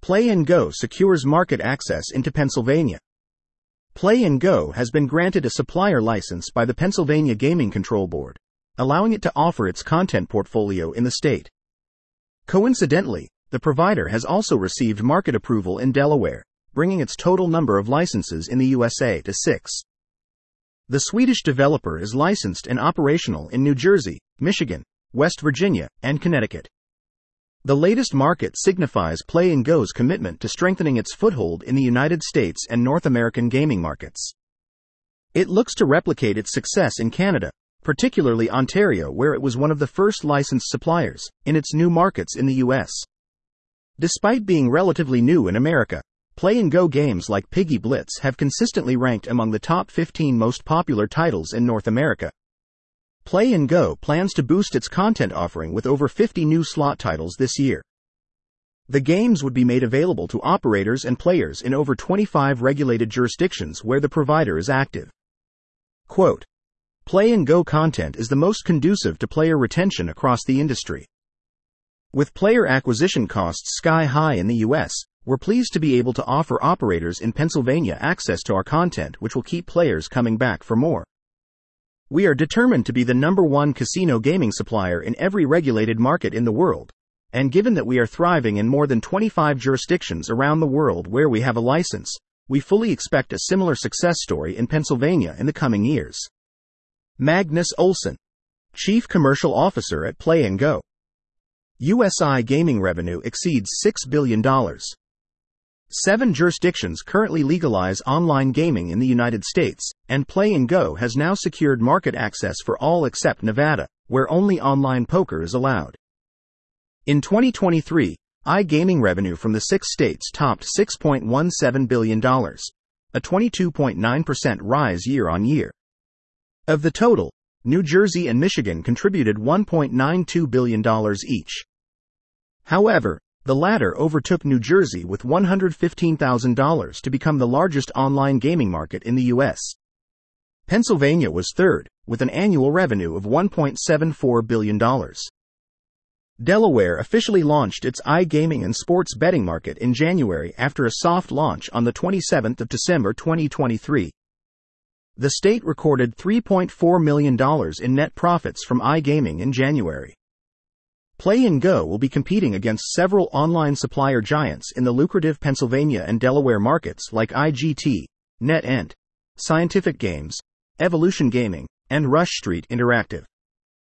Play and Go secures market access into Pennsylvania. Play and Go has been granted a supplier license by the Pennsylvania Gaming Control Board, allowing it to offer its content portfolio in the state. Coincidentally, the provider has also received market approval in Delaware, bringing its total number of licenses in the USA to 6. The Swedish developer is licensed and operational in New Jersey, Michigan, West Virginia, and Connecticut. The latest market signifies Play and Go's commitment to strengthening its foothold in the United States and North American gaming markets. It looks to replicate its success in Canada, particularly Ontario, where it was one of the first licensed suppliers, in its new markets in the US. Despite being relatively new in America, Play and Go games like Piggy Blitz have consistently ranked among the top 15 most popular titles in North America. Play and Go plans to boost its content offering with over 50 new slot titles this year. The games would be made available to operators and players in over 25 regulated jurisdictions where the provider is active. Quote, Play and Go content is the most conducive to player retention across the industry. With player acquisition costs sky high in the US, we're pleased to be able to offer operators in Pennsylvania access to our content, which will keep players coming back for more. We are determined to be the number one casino gaming supplier in every regulated market in the world, and given that we are thriving in more than 25 jurisdictions around the world where we have a license, we fully expect a similar success story in Pennsylvania in the coming years. Magnus Olsson, Chief Commercial Officer at Play and Go. USI gaming revenue exceeds $6 billion. 7 jurisdictions currently legalize online gaming in the United States, and Play and Go has now secured market access for all except Nevada, where only online poker is allowed. In 2023, iGaming revenue from the 6 states topped $6.17 billion, a 22.9% rise year-on-year. Of the total, New Jersey and Michigan contributed $1.92 billion each. However, the latter overtook New Jersey with $115,000 to become the largest online gaming market in the U.S. Pennsylvania was third, with an annual revenue of $1.74 billion. Delaware officially launched its iGaming and sports betting market in January after a soft launch on the 27th of December 2023. The state recorded $3.4 million in net profits from iGaming in January. Play and Go will be competing against several online supplier giants in the lucrative Pennsylvania and Delaware markets like IGT, NetEnt, Scientific Games, Evolution Gaming, and Rush Street Interactive.